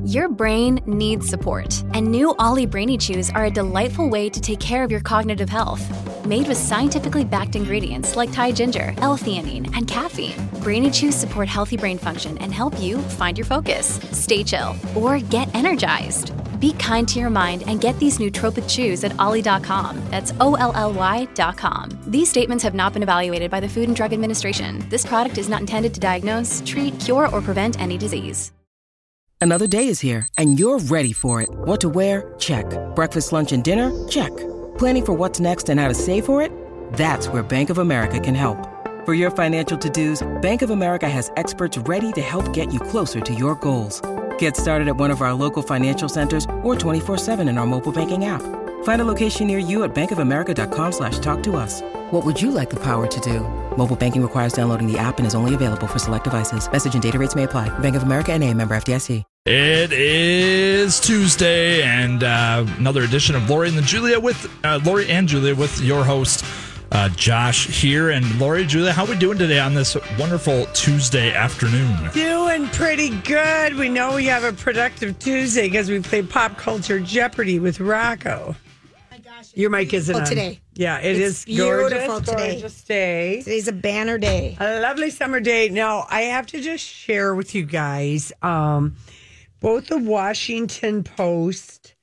Your brain needs support, and new Ollie Brainy Chews are a delightful way to take care of your cognitive health. Made with scientifically backed ingredients like Thai ginger, L-theanine, and caffeine, Brainy Chews support healthy brain function and help you find your focus, stay chill, or get energized. Be kind to your mind and get these nootropic chews at ollie.com. That's OLLY.com. These statements have not been evaluated by the Food and Drug Administration. This product is not intended to diagnose, treat, cure, or prevent any disease. Another day is here, and you're ready for it. What to wear? Check. Breakfast, lunch, and dinner? Check. Planning for what's next and how to save for it? That's where Bank of America can help. For your financial to-dos, Bank of America has experts ready to help get you closer to your goals. Get started at one of our local financial centers or 24/7 in our mobile banking app. Find a location near you at bankofamerica.com/talktous. What would you like the power to do? Mobile banking requires downloading the app and is only available for select devices. Message and data rates may apply. Bank of America N.A., member FDIC. It is Tuesday, and another edition of Lori and Julia with your host Josh here. And Lori, Julia, how are we doing today on this wonderful Tuesday afternoon? Doing pretty good. We know we have a productive Tuesday because we played Pop Culture Jeopardy with Rocco. My gosh, your mic isn't on today. Yeah, It's beautiful today. Gorgeous day. Today's a banner day. A lovely summer day. Now, I have to just share with you guys. Both the Washington Post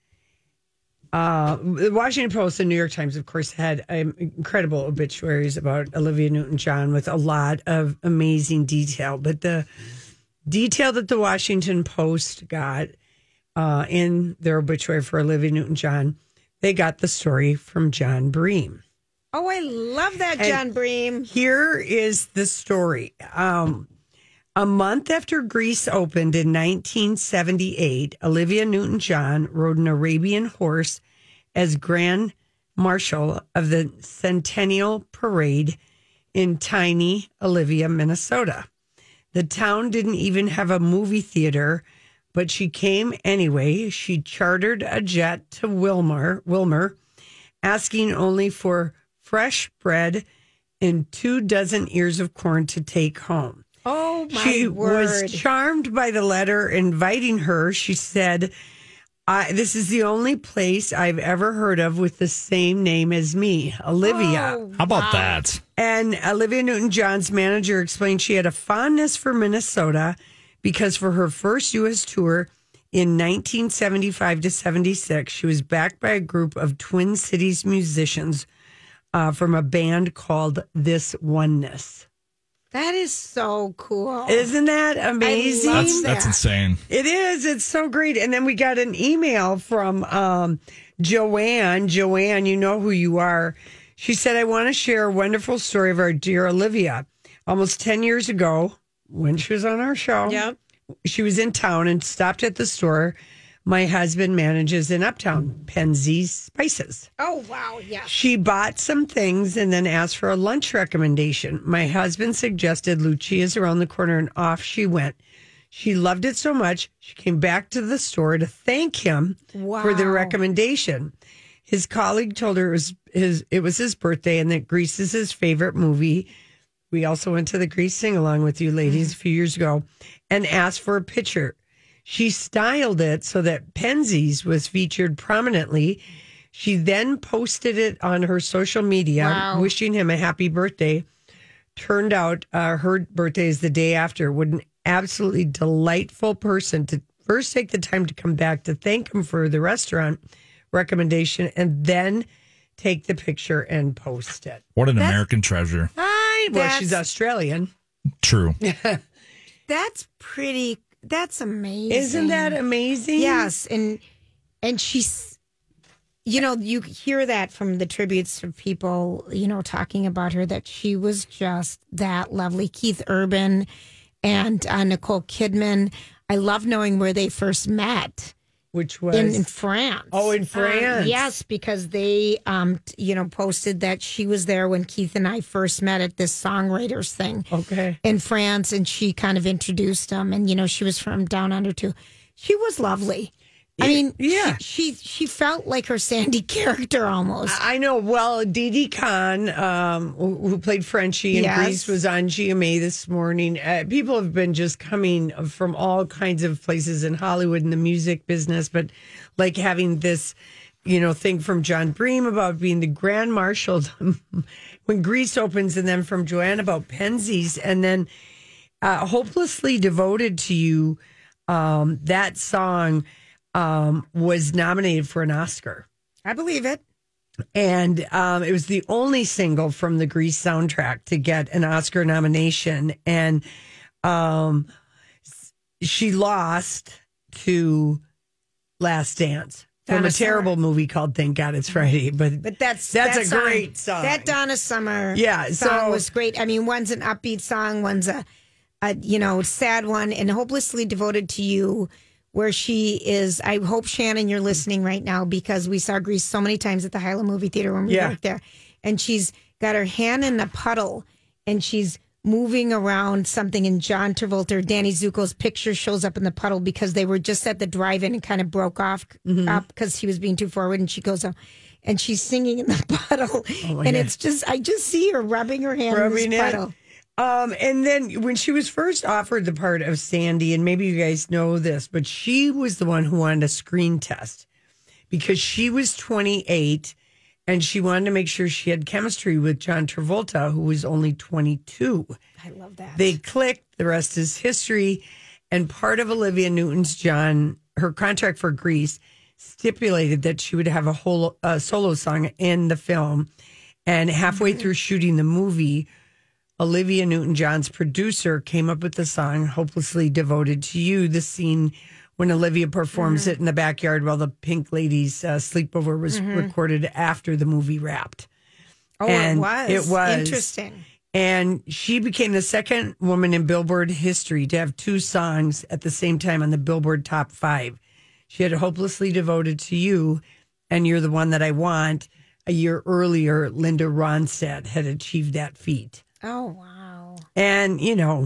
and the New York Times, of course, had incredible obituaries about Olivia Newton-John with a lot of amazing detail. But the detail that the Washington Post got in their obituary for Olivia Newton-John, they got the story from John Bream. Oh, I love that, John Bream. Here is the story. A month after Greece opened in 1978, Olivia Newton-John rode an Arabian horse as Grand Marshal of the Centennial Parade in tiny Olivia, Minnesota. The town didn't even have a movie theater, but she came anyway. She chartered a jet to Wilmer, asking only for fresh bread and 24 ears of corn to take home. Oh, my she word. was charmed by the letter inviting her. She said, this is the only place I've ever heard of with the same name as me, Olivia. Oh, How about that? And Olivia Newton-John's manager explained she had a fondness for Minnesota because for her first U.S. tour in 1975 to 76, she was backed by a group of Twin Cities musicians from a band called This Oneness. That is so cool. Isn't that amazing? I love That's insane. It is. It's so great. And then we got an email from Joanne. Joanne, you know who you are. She said, I want to share a wonderful story of our dear Olivia. Almost 10 years ago, when she was on our show, she was in town and stopped at the store my husband manages in Uptown, Penzeys Spices. Oh, wow, yeah. She bought some things and then asked for a lunch recommendation. My husband suggested Lucia's around the corner, and off she went. She loved it so much, she came back to the store to thank him for the recommendation. His colleague told her it was his birthday and that Grease is his favorite movie. We also went to the Grease sing-along with you ladies a few years ago and asked for a picture. She styled it so that Penzeys was featured prominently. She then posted it on her social media, wishing him a happy birthday. Turned out her birthday is the day after. What an absolutely delightful person to first take the time to come back to thank him for the restaurant recommendation and then take the picture and post it. What an American treasure. Well, she's Australian. True. That's pretty. That's amazing. Isn't that amazing? Yes, and she's, you hear that from the tributes of people, talking about her, that she was just that lovely. Keith Urban and Nicole Kidman. I love knowing where they first met. Which was? In France. Oh, in France. Yes, because they, posted that she was there when Keith and I first met at this songwriters thing. Okay. In France, and she kind of introduced them. And, she was from down under, too. She was lovely. I mean, yeah. she felt like her Sandy character almost. I know. Well, Didi Khan, who played Frenchie in Grease, was on GMA this morning. People have been just coming from all kinds of places in Hollywood and the music business, but like having this, thing from John Bream about being the Grand Marshal when Grease opens, and then from Joanne about Penzies, and then Hopelessly Devoted to You. That song was nominated for an Oscar. I believe it. And it was the only single from the Grease soundtrack to get an Oscar nomination. And she lost to Last Dance from a terrible movie called Thank God It's Friday. But that's a song, great song. That Donna Summer song was great. I mean, one's an upbeat song, one's a sad one, and Hopelessly Devoted to You, where she is. I hope, Shannon, you're listening right now, because we saw Grease so many times at the Hyla Movie Theater when we worked there. And she's got her hand in a puddle and she's moving around something, and John Travolta or Danny Zuko's picture shows up in the puddle because they were just at the drive-in and kind of broke off up because he was being too forward, and she goes up and she's singing in the puddle. And it's just, I just see her rubbing her hand in this puddle. And then when she was first offered the part of Sandy, and maybe you guys know this, but she was the one who wanted a screen test because she was 28 and she wanted to make sure she had chemistry with John Travolta, who was only 22. I love that. They clicked. The rest is history. And part of Olivia Newton's her contract for Grease stipulated that she would have a whole solo song in the film. And halfway through shooting the movie, Olivia Newton-John's producer came up with the song Hopelessly Devoted to You, the scene when Olivia performs it in the backyard while the Pink Ladies sleepover was recorded after the movie wrapped. Oh, and it was interesting. And she became the second woman in Billboard history to have two songs at the same time on the Billboard Top 5. She had Hopelessly Devoted to You and You're the One That I Want. A year earlier, Linda Ronstadt had achieved that feat. Oh, wow. And,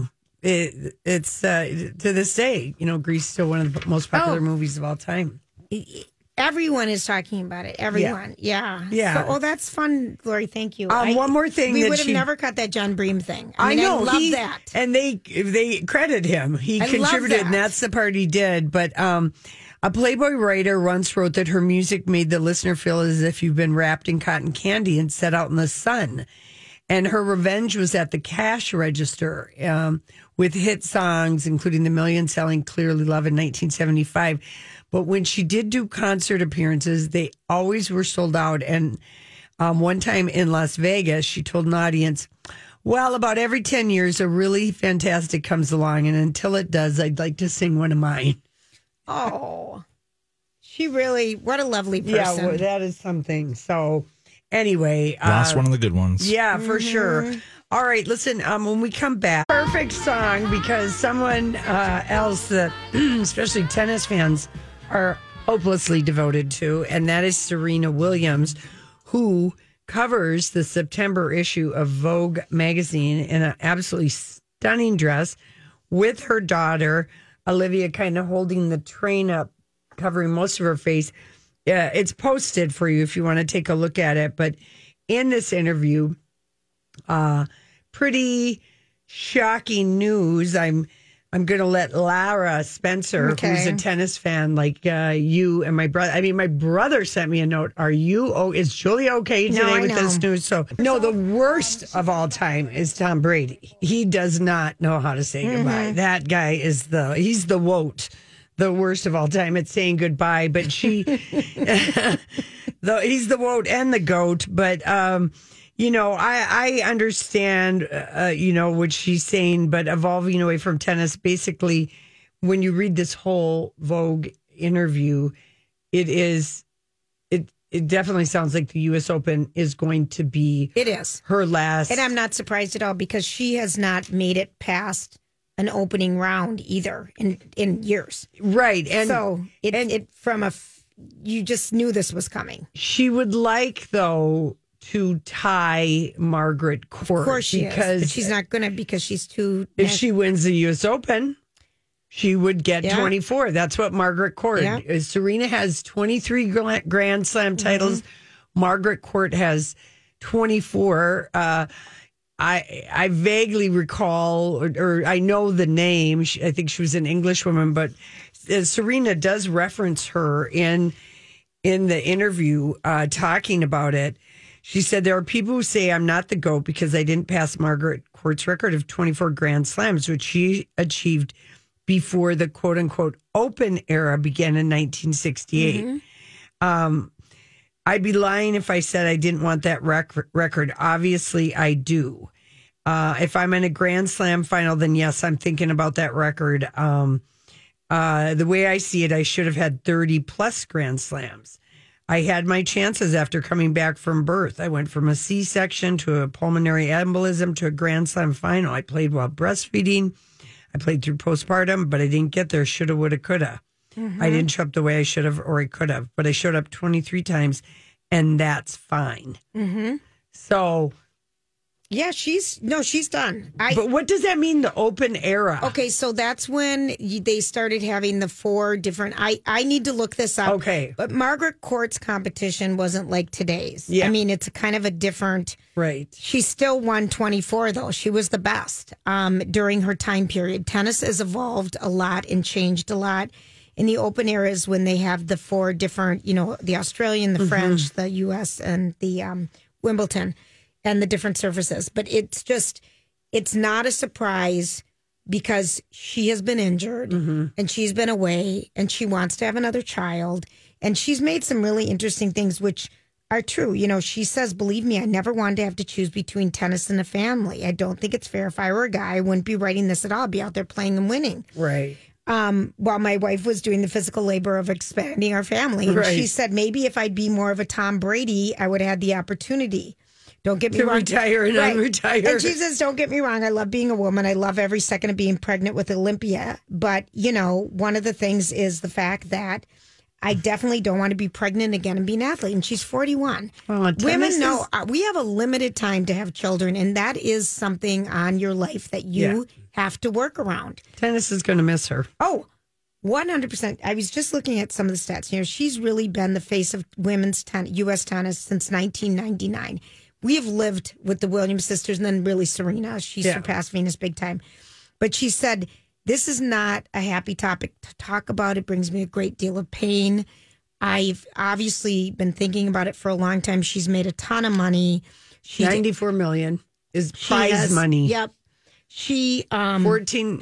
it's to this day, Grease is still one of the most popular movies of all time. Everyone is talking about it. Everyone. Yeah. So, that's fun, Lori. Thank you. One more thing. We would have never cut that John Bream thing. I know. I love that. And they credit him. He contributed, and that's the part he did. But a Playboy writer once wrote that her music made the listener feel as if you've been wrapped in cotton candy and set out in the sun. And her revenge was at the cash register with hit songs, including the million-selling Clearly Love in 1975. But when she did do concert appearances, they always were sold out. And one time in Las Vegas, she told an audience, well, about every 10 years, a really fantastic comes along. And until it does, I'd like to sing one of mine. Oh, she really, what a lovely person. Yeah, well, that is something. So... Anyway. Lost one of the good ones. Yeah, for sure. All right, listen, when we come back, perfect song because someone else that especially tennis fans are hopelessly devoted to, and that is Serena Williams, who covers the September issue of Vogue magazine in an absolutely stunning dress with her daughter, Olivia, kind of holding the train up, covering most of her face. Yeah, it's posted for you if you want to take a look at it. But in this interview, pretty shocking news. I'm going to let Lara Spencer, who's a tennis fan like you and my brother. I mean, my brother sent me a note. Is Julia okay today with this news? So, no, the worst of all time is Tom Brady. He does not know how to say goodbye. That guy he's the woat. The worst of all time at saying goodbye, but he's the woat and the goat. But, I understand, what she's saying, but evolving away from tennis, basically, when you read this whole Vogue interview, it definitely sounds like the U.S. Open is going to be her last. And I'm not surprised at all because she has not made it past an opening round either in years. Right. And so you just knew this was coming. She would like, though, to tie Margaret Court. Of course she is. But she's not going to because she's too... If she wins the U.S. Open, she would get 24. That's what Margaret Court. Yeah. Serena has 23 Grand Slam titles. Margaret Court has 24. I vaguely recall, or I know the name. I think she was an English woman, but Serena does reference her in the interview talking about it. She said, there are people who say I'm not the GOAT because I didn't pass Margaret Court's record of 24 Grand Slams, which she achieved before the quote unquote open era began in 1968. I'd be lying if I said I didn't want that record. Obviously, I do. If I'm in a Grand Slam final, then yes, I'm thinking about that record. The way I see it, I should have had 30 plus Grand Slams. I had my chances after coming back from birth. I went from a C-section to a pulmonary embolism to a Grand Slam final. I played while breastfeeding. I played through postpartum, but I didn't get there. Shoulda, woulda, coulda. I didn't show up the way I should have or I could have, but I showed up 23 times, and that's fine. So... yeah, she's done. But what does that mean, the open era? Okay, so that's when they started having the 4 different... I need to look this up. Okay. But Margaret Court's competition wasn't like today's. Yeah. I mean, it's a kind of a different... Right. She still won 24, though. She was the best during her time period. Tennis has evolved a lot and changed a lot. In the open era is when they have the 4 different, the Australian, the French, the U.S., and the Wimbledon. And the different surfaces. But it's not a surprise because she has been injured and she's been away and she wants to have another child. And she's made some really interesting things, which are true. She says, believe me, I never wanted to have to choose between tennis and a family. I don't think it's fair. If I were a guy, I wouldn't be writing this at all. I'd be out there playing and winning. Right. While my wife was doing the physical labor of expanding our family. And she said, maybe if I'd be more of a Tom Brady, I would have had the opportunity. Don't get me wrong. Retire and unretire. And she says, don't get me wrong. I love being a woman. I love every second of being pregnant with Olympia. But, one of the things is the fact that I definitely don't want to be pregnant again and be an athlete. And she's 41. Women know we have a limited time to have children. And that is something on your life that you have to work around. Tennis is going to miss her. Oh, 100%. I was just looking at some of the stats. She's really been the face of women's U.S. tennis since 1999. We have lived with the Williams sisters and then really Serena. She surpassed Venus big time. But she said, this is not a happy topic to talk about. It brings me a great deal of pain. I've obviously been thinking about it for a long time. She's made a ton of money. $94 million is prize money. Yep. She 4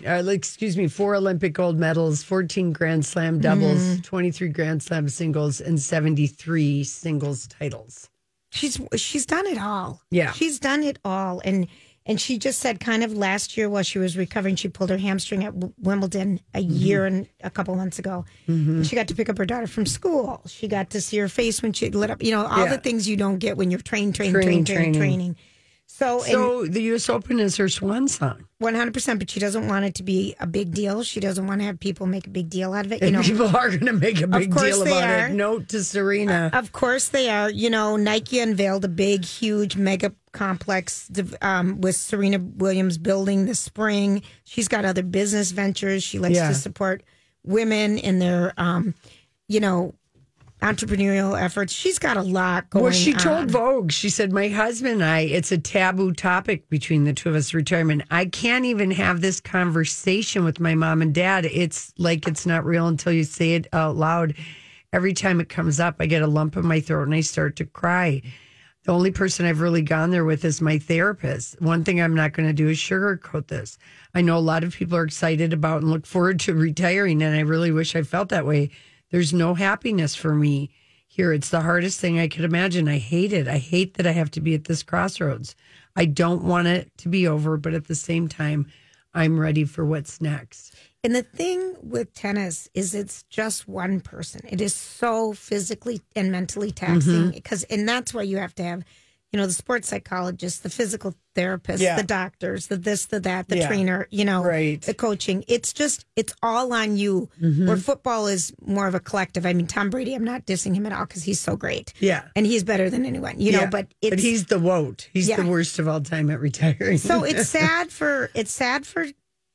Olympic gold medals, 14 Grand Slam doubles, 23 Grand Slam singles, and 73 singles titles. She's done it all. Yeah. She's done it all. And she just said kind of last year while she was recovering, she pulled her hamstring at Wimbledon a year and a couple months ago. And she got to pick up her daughter from school. She got to see her face when she lit up, all the things you don't get when you're training. So the U.S. Open is her swan song. 100%, but she doesn't want it to be a big deal. She doesn't want to have people make a big deal out of it. And people are going to make a big deal about it. Note to Serena. Of course they are. Nike unveiled a big, huge mega complex with Serena Williams building this spring. She's got other business ventures. She likes to support women in their, entrepreneurial efforts. She's got a lot going on. Well, she told Vogue, she said, my husband and I, it's a taboo topic between the two of us, retirement. I can't even have this conversation with my mom and dad. It's like it's not real until you say it out loud. Every time it comes up, I get a lump in my throat and I start to cry. The only person I've really gone there with is my therapist. One thing I'm not going to do is sugarcoat this. I know a lot of people are excited about and look forward to retiring, and I really wish I felt that way. There's no happiness for me here. It's the hardest thing I could imagine. I hate it. I hate that I have to be at this crossroads. I don't want it to be over, but at the same time, I'm ready for what's next. And the thing with tennis is it's just one person. It is so physically and mentally taxing and that's why you have to have, the sports psychologist, the physical therapist, the doctors, the this, the that, the trainer, the coaching. It's all on you. Where football is more of a collective. I mean, Tom Brady, I'm not dissing him at all because he's so great. Yeah. And he's better than anyone, but he's the woat. He's the worst of all time at retiring. So it's sad for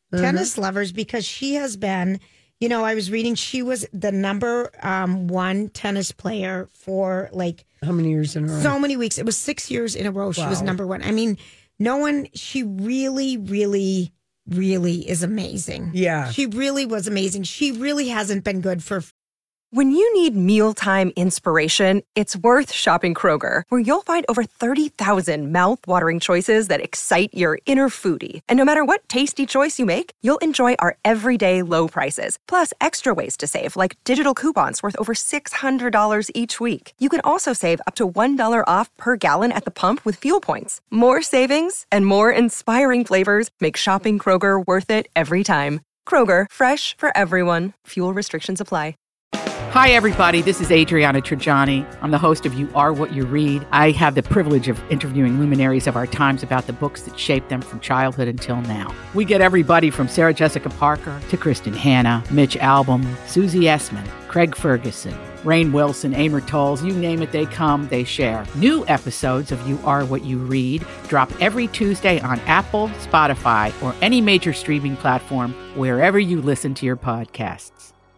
tennis lovers because she has been, I was reading she was the number one tennis player for like how many years in a row? So many weeks. It was 6 years in a row. She was number one. I mean, she really, really, really is amazing. Yeah. She really was amazing. She really hasn't been good for. When you need mealtime inspiration, it's worth shopping Kroger, where you'll find over 30,000 mouth-watering choices that excite your inner foodie. And no matter what tasty choice you make, you'll enjoy our everyday low prices, plus extra ways to save, like digital coupons worth over $600 each week. You can also save up to $1 off per gallon at the pump with fuel points. More savings and more inspiring flavors make shopping Kroger worth it every time. Kroger, fresh for everyone. Fuel restrictions apply. Hi, everybody. This is Adriana Trajani. I'm the host of You Are What You Read. I have the privilege of interviewing luminaries of our times about the books that shaped them from childhood until now. We get everybody from Sarah Jessica Parker to Kristen Hanna, Mitch Albom, Susie Essman, Craig Ferguson, Rainn Wilson, Amor Tolls, you name it, they come, they share. New episodes of You Are What You Read drop every Tuesday on Apple, Spotify, or any major streaming platform wherever you listen to your podcasts.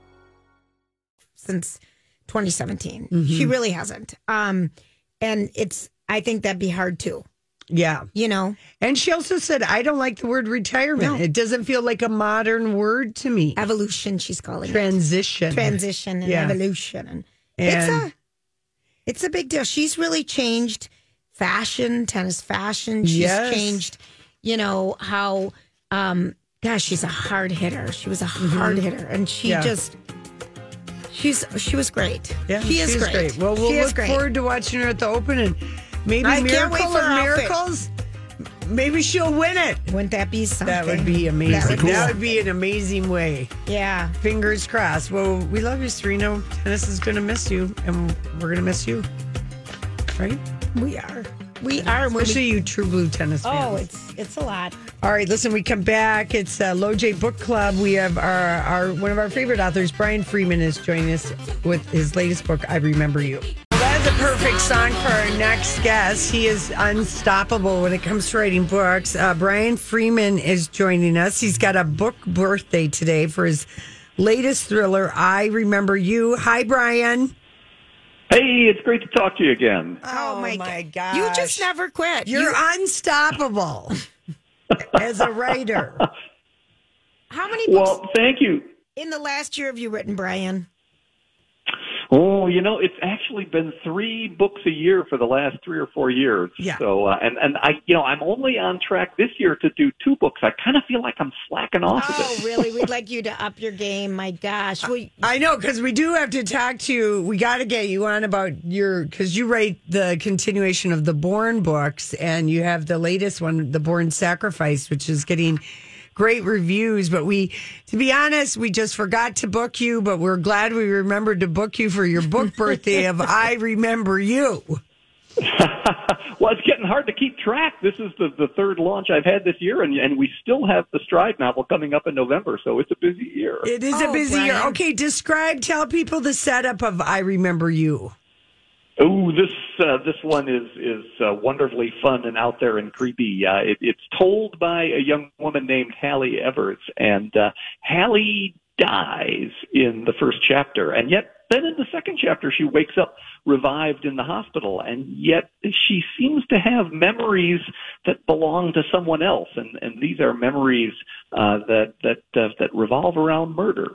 Since 2017. She really hasn't. And I think that'd be hard too. Yeah. And she also said, I don't like the word retirement. No. It doesn't feel like a modern word to me. Evolution, she's calling Transition. it. Transition and evolution. And it's a big deal. She's really changed tennis fashion. She's changed, how, she's a hard hitter. She was a hard hitter. And she She was great. Yeah, she is great. Well, we'll look forward to watching her at the Open, and maybe miracle of miracles. Maybe she'll win it. Wouldn't that be something? That would be amazing. That would be an amazing way. Yeah. Fingers crossed. Well, we love you, Serena. Tennis is going to miss you, and we're going to miss you. Right? We are. Especially you true blue tennis fans. Oh, it's a lot. All right, listen, we come back. It's LoJ Book Club. We have our one of our favorite authors, Brian Freeman, is joining us with his latest book, I Remember You. Well, that is a perfect song for our next guest. He is unstoppable when it comes to writing books. Brian Freeman is joining us. He's got a book birthday today for his latest thriller, I Remember You. Hi, Brian. Hey, it's great to talk to you again. Oh my gosh. You just never quit. You're unstoppable as a writer. How many books? Well, thank you. In the last year have you written, Brian? Oh, it's actually been 3 books a year for the last 3 or 4 years. Yeah. So, and I'm only on track this year to do 2 books. I kind of feel like I'm slacking off a bit. Oh, really? We'd like you to up your game. My gosh. I know, because we do have to talk to you. We got to get you on about because you write the continuation of the Bourne books, and you have the latest one, The Bourne Sacrifice, which is getting great reviews, but to be honest, we just forgot to book you, but we're glad we remembered to book you for your book birthday of I Remember You. Well, it's getting hard to keep track. This is the third launch I've had this year, and we still have the Stride novel coming up in November, so it's a busy year. It is a busy year. Okay, tell people the setup of I Remember You. Oh, this one is wonderfully fun and out there and creepy. It's told by a young woman named Hallie Everts, and Hallie dies in the first chapter, and yet then in the second chapter she wakes up revived in the hospital, and yet she seems to have memories that belong to someone else, and these are memories that revolve around murder,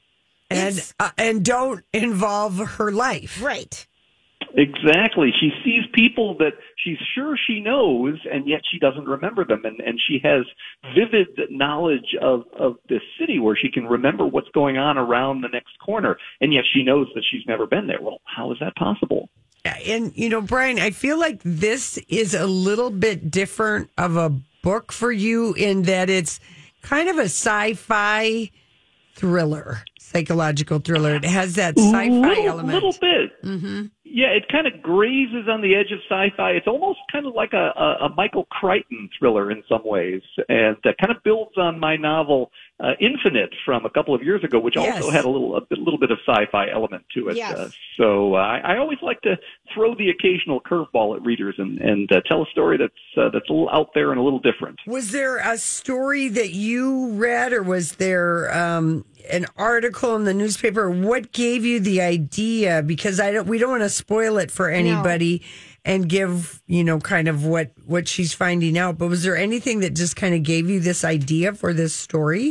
and don't involve her life, right? Exactly. She sees people that she's sure she knows, and yet she doesn't remember them. And she has vivid knowledge of this city where she can remember what's going on around the next corner, and yet she knows that she's never been there. Well, how is that possible? And, Brian, I feel like this is a little bit different of a book for you in that it's kind of a sci-fi thriller, psychological thriller. It has that sci-fi element. A little bit. Mm-hmm. Yeah, it kind of grazes on the edge of sci-fi. It's almost kind of like a Michael Crichton thriller in some ways, and that kind of builds on my novel Infinite from a couple of years ago, which also had a little bit of sci-fi element to it. Yes. So I always like to throw the occasional curveball at readers and tell a story that's a little out there and a little different. Was there a story that you read, or was there an article in the newspaper? What gave you the idea? Because we don't want to spoil it for anybody and give, kind of what she's finding out. But was there anything that just kind of gave you this idea for this story?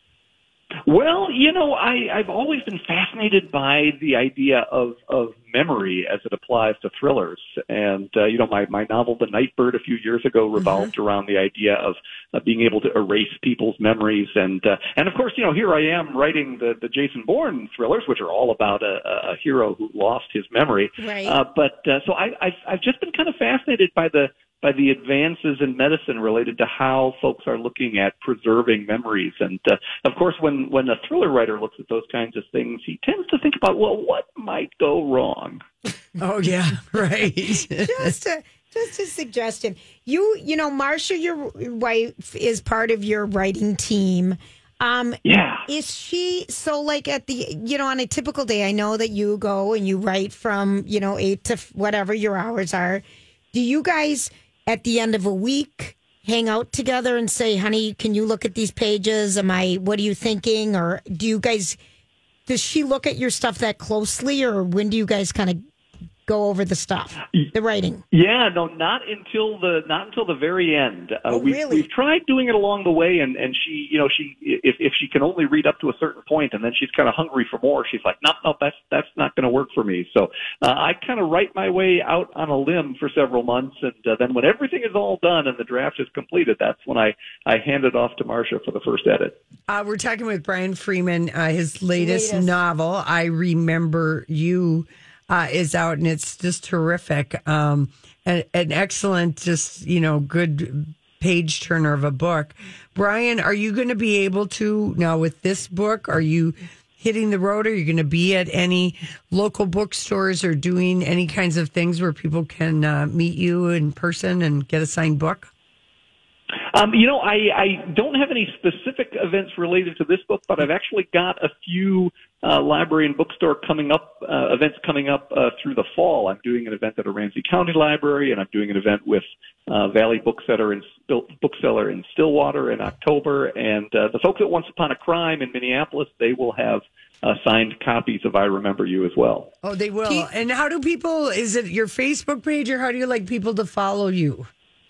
Well, I've always been fascinated by the idea of memory as it applies to thrillers. And, my novel, The Nightbird, a few years ago revolved around the idea of being able to erase people's memories. And of course, here I am writing the Jason Bourne thrillers, which are all about a hero who lost his memory. Right. So I've just been kind of fascinated by the advances in medicine related to how folks are looking at preserving memories. And, of course, when a thriller writer looks at those kinds of things, he tends to think about, well, what might go wrong? Oh, yeah, right. Just a suggestion. Marcia, your wife, is part of your writing team. Yeah. Is she, so like at on a typical day, I know that you go and you write from, 8 to whatever your hours are. Do you guys, at the end of a week, hang out together and say, honey, can you look at these pages? What are you thinking? Or does she look at your stuff that closely, or when do you guys kind of go over the stuff, the writing? Yeah, no, not until the very end. Really? We've tried doing it along the way, and she, if she can only read up to a certain point, and then she's kind of hungry for more, she's like, no, that's not going to work for me. So I kind of write my way out on a limb for several months, and then when everything is all done and the draft is completed, that's when I hand it off to Marcia for the first edit. We're talking with Brian Freeman. His latest novel, I Remember You, is out, and it's just terrific. An excellent, just, good page turner of a book. Brian, are you going to be able to, now with this book, are you hitting the road? Are you going to be at any local bookstores or doing any kinds of things where people can meet you in person and get a signed book? I don't have any specific events related to this book, but I've actually got a few library and bookstore events coming up through the fall. I'm doing an event at a Ramsey County library, and I'm doing an event with Valley Bookseller in Stillwater in October. And the folks at Once Upon a Crime in Minneapolis, they will have signed copies of I Remember You as well. Oh, they will. And how do people, is it your Facebook page, or how do you like people to follow you?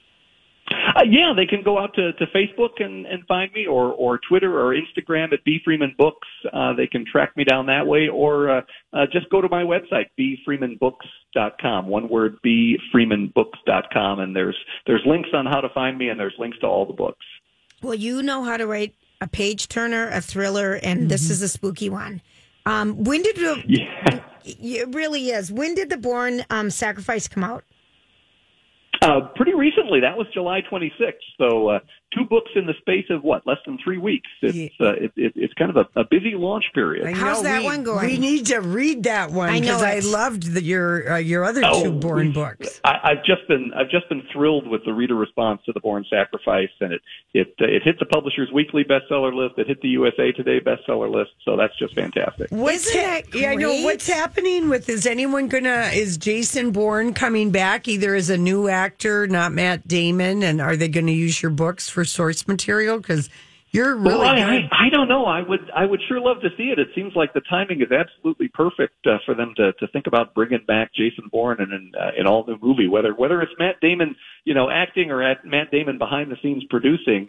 Yeah, they can go out to Facebook and find me, or Twitter or Instagram at B Freeman Books. They can track me down that way, or just go to my website, bfreemanbooks.com. One word, bfreemanbooks.com, and there's links on how to find me, and there's links to all the books. Well, you know how to write a page turner, a thriller, and this is a spooky one. When did it really is. When did The Bourne Sacrifice come out? Pretty recently. That was July 26th. So 2 books in the space of less than 3 weeks. It's kind of a busy launch period. How's that one going? We need to read that one because I loved your other 2 Bourne books. I've just been thrilled with the reader response to The Bourne Sacrifice, and it hit the Publishers Weekly bestseller list. It hit the USA Today bestseller list. So that's just fantastic. Isn't that great? I know what's happening with. Is Jason Bourne coming back either as a new actor, not Matt Damon, and are they going to use your books for source material? Because you're really good. I don't know. I would sure love to see it. It seems like the timing is absolutely perfect for them to think about bringing back Jason Bourne in an all new movie. Whether it's Matt Damon, acting, or Matt Damon behind the scenes producing,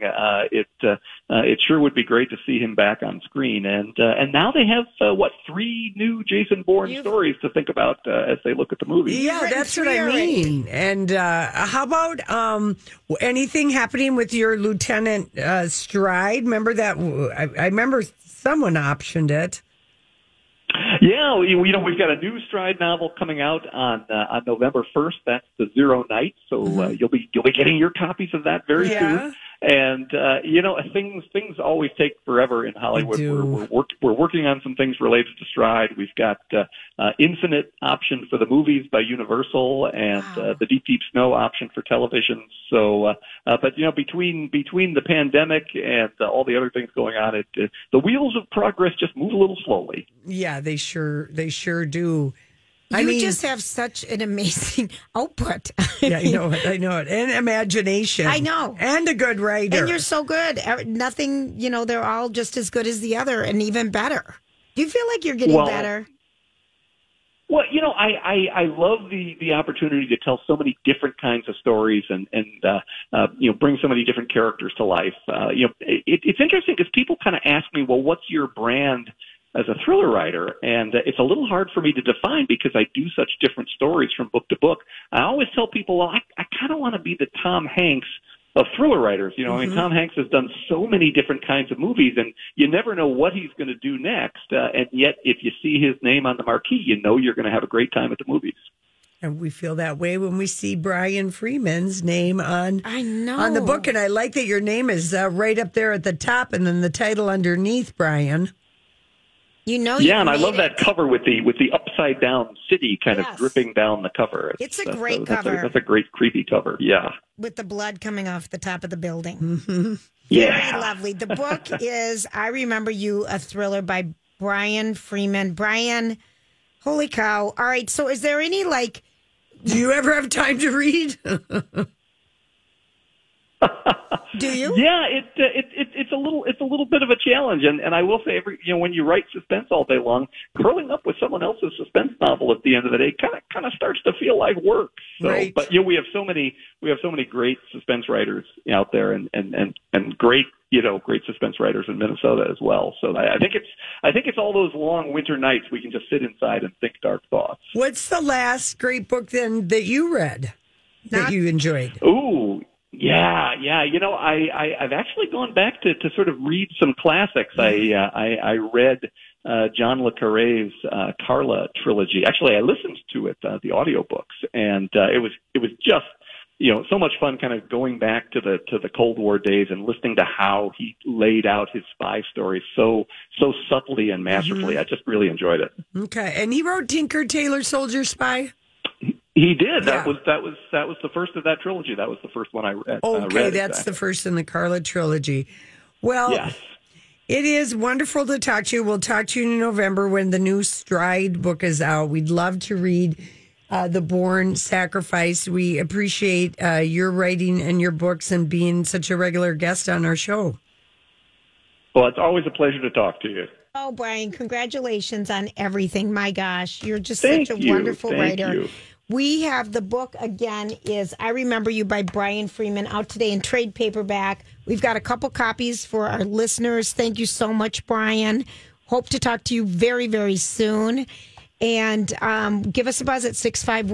it sure would be great to see him back on screen. And now they have 3 new Jason Bourne stories to think about as they look at the movie. Yeah, that's what I mean. And how about anything happening with your Lieutenant Stride? Remember that? I remember someone optioned it. Yeah, we've got a new Stride novel coming out on November 1st. That's The Zero Night. So you'll be getting your copies of that very soon. And things always take forever in Hollywood. We're working on some things related to Stride. We've got Infinite option for the movies by Universal, and the Deep Snow option for television. So, but between the pandemic and all the other things going on, the wheels of progress just move a little slowly. Yeah, they sure do. You just have such an amazing output. Yeah, I know it. And imagination. I know. And a good writer. And you're so good. Nothing, they're all just as good as the other and even better. Do you feel like you're getting better? Well, I love the opportunity to tell so many different kinds of stories and bring so many different characters to life. It's interesting because people kind of ask me, well, what's your brand as a thriller writer? And it's a little hard for me to define because I do such different stories from book to book. I always tell people, well, I kind of want to be the Tom Hanks of thriller writers. I mean, Tom Hanks has done so many different kinds of movies, and you never know what he's going to do next. And yet, if you see his name on the marquee, you know you're going to have a great time at the movies. And we feel that way when we see Brian Freeman's name on the book. And I like that your name is right up there at the top and then the title underneath, Brian. Yeah, and I love that cover with the upside down city kind of dripping down the cover. It's a great cover. That's a great creepy cover. Yeah, with the blood coming off the top of the building. Mm-hmm. Very lovely. The book is I Remember You, a thriller by Brian Freeman. Brian, holy cow! All right, so is there any do you ever have time to read? Do you? Yeah, it's a little bit of a challenge, and I will say, when you write suspense all day long, curling up with someone else's suspense novel at the end of the day kind of starts to feel like work. So, right. But we have so many great suspense writers out there, and great great suspense writers in Minnesota as well. So I think it's all those long winter nights we can just sit inside and think dark thoughts. What's the last great book then that you read that you enjoyed? Ooh. Yeah. I've actually gone back to sort of read some classics. I read John le Carré's Carla trilogy. Actually, I listened to it, the audiobooks, and it was just so much fun, kind of going back to the Cold War days and listening to how he laid out his spy stories so subtly and masterfully. I just really enjoyed it. Okay, and he wrote Tinker Tailor Soldier Spy. He did. Yeah. That was the first of that trilogy. That was the first one I read. Okay, that's the first in the Carla trilogy. Well, yes. It is wonderful to talk to you. We'll talk to you in November when the new Stride book is out. We'd love to read The Born Sacrifice. We appreciate your writing and your books and being such a regular guest on our show. Well, it's always a pleasure to talk to you. Oh, Brian, congratulations on everything. My gosh, you're just such a wonderful writer. You. We have the book again is I Remember You by Brian Freeman out today in trade paperback. We've got a couple copies for our listeners. Thank you so much, Brian. Hope to talk to you very, very soon. And give us a buzz at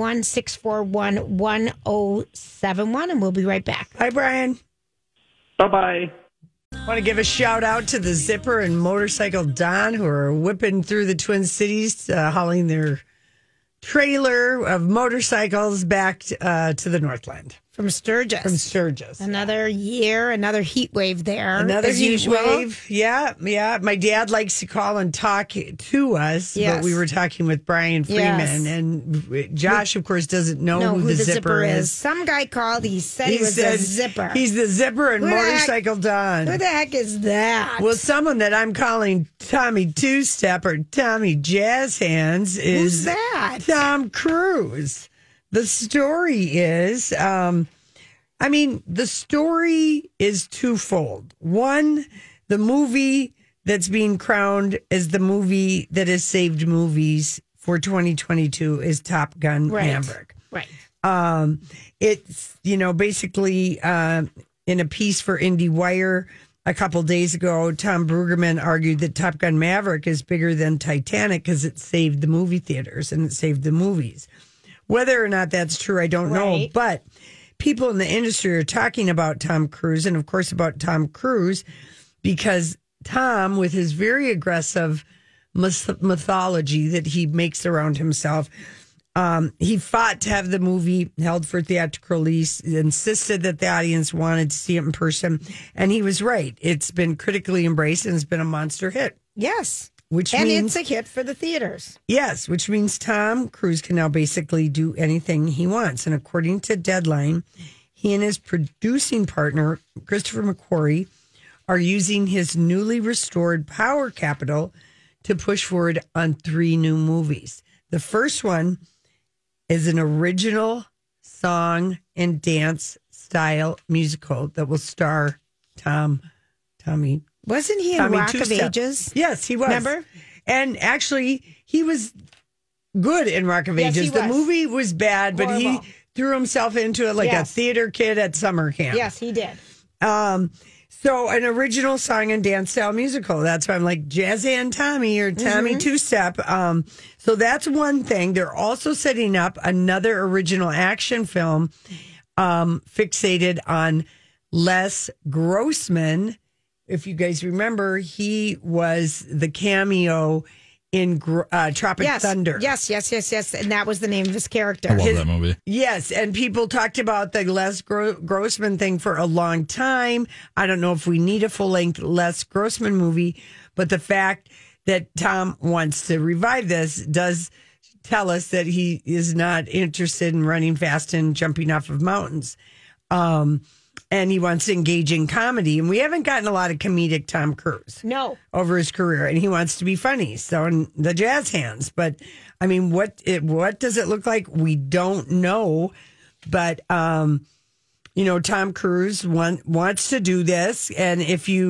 651-641-1071, and we'll be right back. Hi, Brian. Bye-bye. I want to give a shout out to the Zipper and Motorcycle Don who are whipping through the Twin Cities, hauling their trailer of motorcycles back to the Northland. From Sturgis. Another year, another heat wave there. Another heat wave. Yeah. My dad likes to call and talk to us, but we were talking with Brian Freeman, and Josh, of course, doesn't know who the Zipper is. Some guy called. He said he was the Zipper. He's the Zipper and Motorcycle Don. Who the heck is that? Well, someone that I'm calling Tommy Two-Step or Tommy Jazz Hands is Who's that? Tom Cruise. The story is, the story is twofold. One, the movie that's being crowned as the movie that has saved movies for 2022 is Top Gun Maverick. Right. It's, basically in a piece for IndieWire a couple days ago, Tom Brueggemann argued that Top Gun Maverick is bigger than Titanic because it saved the movie theaters and it saved the movies. Whether or not that's true, I don't know. But people in the industry are talking about Tom Cruise and, of course, about Tom Cruise because Tom, with his very aggressive mythology that he makes around himself, he fought to have the movie held for theatrical release, insisted that the audience wanted to see it in person. And he was right. It's been critically embraced and it's been a monster hit. Yes. Which and means, it's a hit for the theaters. Yes, which means Tom Cruise can now basically do anything he wants. And according to Deadline, he and his producing partner, Christopher McQuarrie, are using his newly restored power capital to push forward on 3 new movies. The first one is an original song and dance style musical that will star Tommy. Wasn't he in Tommy Rock of Two-Step. Ages? Yes, he was. Remember? And actually, he was good in Rock of Yes, Ages. he The was. movie was bad, but he Horrible. threw himself into it like a Yes. theater kid at summer camp. Yes, he did. So an original song and dance style musical. That's why I'm like Jazzy and Tommy or Tommy Two-Step. So that's one thing. They're also setting up another original action film fixated on Les Grossman. If you guys remember, he was the cameo in Tropic Thunder. Yes. And that was the name of his character. I love that movie. Yes, and people talked about the Les Grossman thing for a long time. I don't know if we need a full-length Les Grossman movie, but the fact that Tom wants to revive this does tell us that he is not interested in running fast and jumping off of mountains. And he wants to engage in comedy. And we haven't gotten a lot of comedic Tom Cruise. No. Over his career. And he wants to be funny. So in the jazz hands. But, I mean, what does it look like? We don't know. But, Tom Cruise wants to do this. And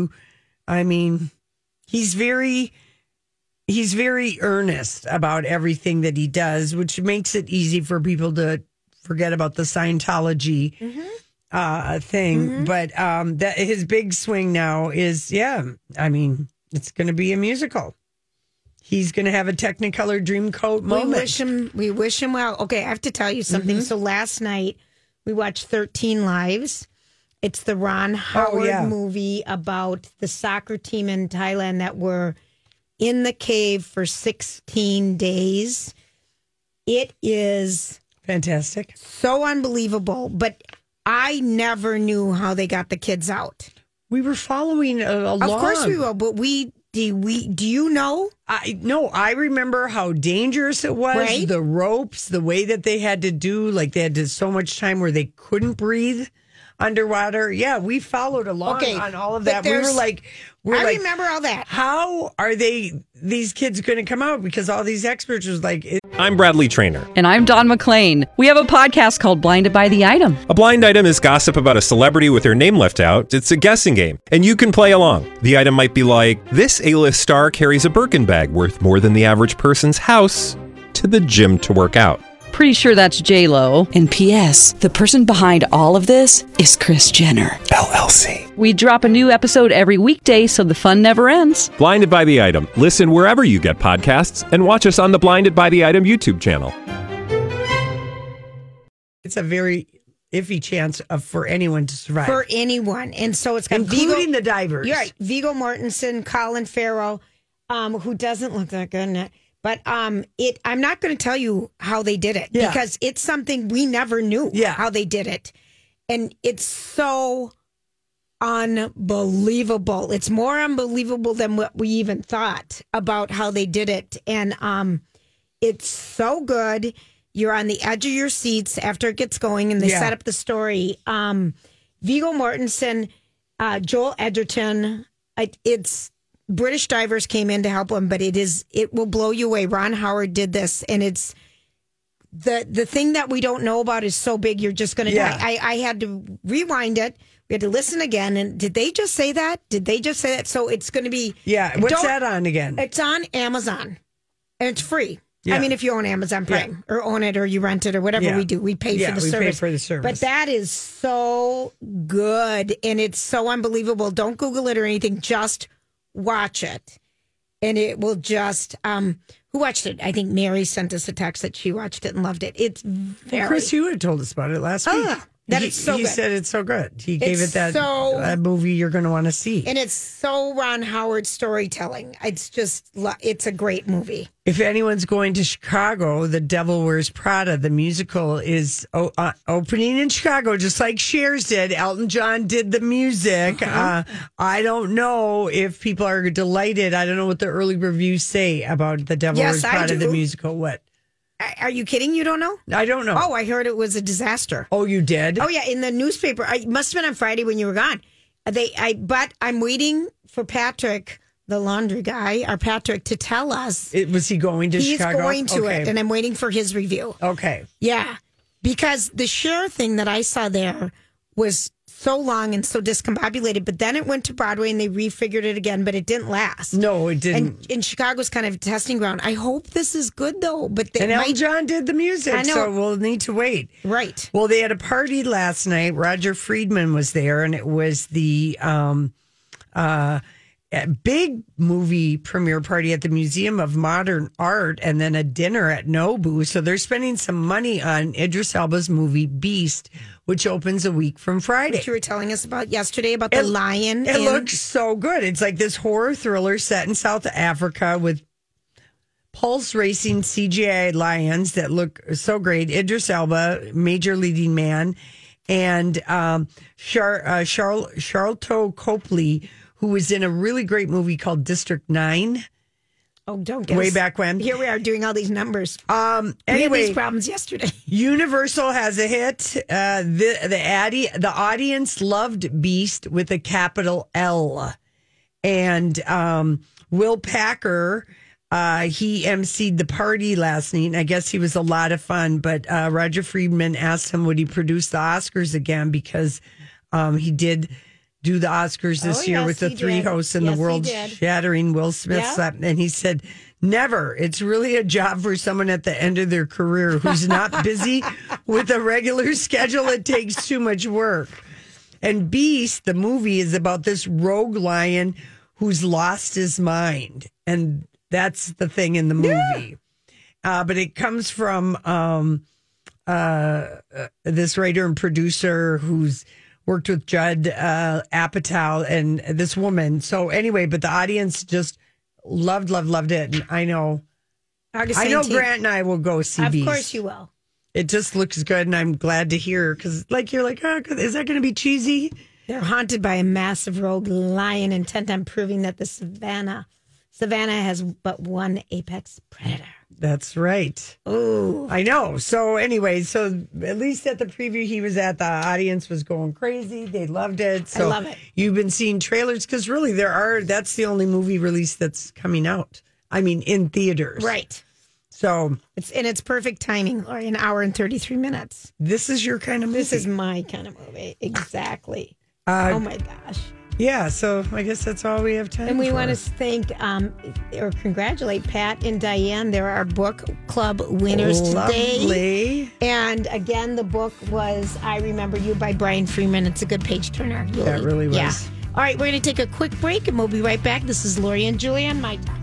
he's very earnest about everything that he does, which makes it easy for people to forget about the Scientology thing. But that his big swing now is, it's going to be a musical. He's going to have a Technicolor Dreamcoat moment. We wish him well. Okay, I have to tell you something. So last night we watched 13 Lives. It's the Ron Howard movie about the soccer team in Thailand that were in the cave for 16 days. It is fantastic. So unbelievable. But I never knew how they got the kids out. We were following along. Of course we will, but do you know? I remember how dangerous it was. Right? The ropes, the way that they had to do, like they had to so much time where they couldn't breathe underwater. Yeah, we followed along on all of that. We were like, I remember all that. How are these kids going to come out? Because all these experts was like. I'm Bradley Trainer. And I'm Don McClain. We have a podcast called Blinded by the Item. A blind item is gossip about a celebrity with their name left out. It's a guessing game, and you can play along. The item might be like, this A-list star carries a Birkin bag worth more than the average person's house to the gym to work out. Pretty sure that's J-Lo. And P.S. the person behind all of this is Kris Jenner, LLC. We drop a new episode every weekday so the fun never ends. Blinded by the Item. Listen wherever you get podcasts and watch us on the Blinded by the Item YouTube channel. It's a very iffy chance for anyone to survive. For anyone. And so it's got including the divers. You're right. Viggo Mortensen, Colin Farrell, who doesn't look that good in it. But I'm not going to tell you how they did it because it's something we never knew how they did it. And it's so unbelievable. It's more unbelievable than what we even thought about how they did it. And it's so good. You're on the edge of your seats after it gets going and they set up the story. Viggo Mortensen, Joel Edgerton, it's British divers came in to help him, but it will blow you away. Ron Howard did this, and it's the thing that we don't know about is so big you're just going to die. I had to rewind it. We had to listen again. And did they just say that? So it's going to be What's that on again? It's on Amazon, and it's free. Yeah. I mean, if you own Amazon Prime or own it or you rent it or whatever we do, we pay for the service. Pay for the service. But that is so good, and it's so unbelievable. Don't Google it or anything. Just watch it, and it will just. Who watched it? I think Mary sent us a text that she watched it and loved it. It's very. Chris Hewitt told us about it last week. It's so good. He said it's so good. He gave it that movie you're going to want to see. And it's so Ron Howard storytelling. It's a great movie. If anyone's going to Chicago, The Devil Wears Prada, the musical, is opening in Chicago, just like Cher's did. Elton John did the music. I don't know if people are delighted. I don't know what the early reviews say about The Devil Wears Prada, the musical. What? Are you kidding? You don't know? I don't know. Oh, I heard it was a disaster. Oh, you did? Oh, yeah. In the newspaper. It must have been on Friday when you were gone. But I'm waiting for Patrick the laundry guy, our Patrick, to tell us Was he going to Chicago? He's going to Okay. it, and I'm waiting for his review. Okay. Yeah, because the Cher thing that I saw there was so long and so discombobulated, but then it went to Broadway and they refigured it again, but it didn't last. No, it didn't. And Chicago's kind of a testing ground. I hope this is good though. But And Elton John did the music, I know. so we'll need to wait. Right. Well, they had a party last night. Roger Friedman was there, and it was the big movie premiere party at the Museum of Modern Art, and then a dinner at Nobu. So they're spending some money on Idris Elba's movie Beast, which opens a week from Friday. What you were telling us about yesterday about the lion. It looks so good. It's like this horror thriller set in South Africa with pulse racing CGI lions that look so great. Idris Elba, major leading man, and Charlton Copley, who was in a really great movie called District 9. Oh, don't get way us. back when. Here we are doing all these numbers. We had Anyway, these problems yesterday. Universal has a hit. The audience loved Beast with a capital L, and Will Packer. He emceed the party last night. I guess he was a lot of fun. But Roger Friedman asked him would he produce the Oscars again, because he did do the Oscars this year with the three hosts and the world-shattering Will Smith slap. And he said, never. It's really a job for someone at the end of their career who's not busy with a regular schedule. It takes too much work. And Beast, the movie, is about this rogue lion who's lost his mind. And that's the thing in the movie. But it comes from this writer and producer who's worked with Judd Apatow and this woman. So anyway, but the audience just loved it. And I know August I know 19th. Grant and I will go see Of Beast. course you will. It just looks good, and I'm glad to hear, because you're like, oh, is that going to be cheesy? They're haunted by a massive rogue lion intent on proving that the savannah has but one apex predator. That's right. Oh, I know. So anyway, so at least at the preview he was at, the audience was going crazy. They loved it. So I love it. You've been seeing trailers, because really that's the only movie release that's coming out. I mean, in theaters. right. So It's perfect timing, Lori. An hour and 33 minutes. this is your kind of movie. This is my kind of movie. Exactly. Oh my gosh. Yeah, so I guess that's all we have time And we for. want to thank or congratulate Pat and Diane. They're our book club winners today. Lovely. And again, the book was I Remember You by Brian Freeman. It's a good page turner. That really was. Yeah. All right, we're going to take a quick break and we'll be right back. This is Lori and Julie on My Talk.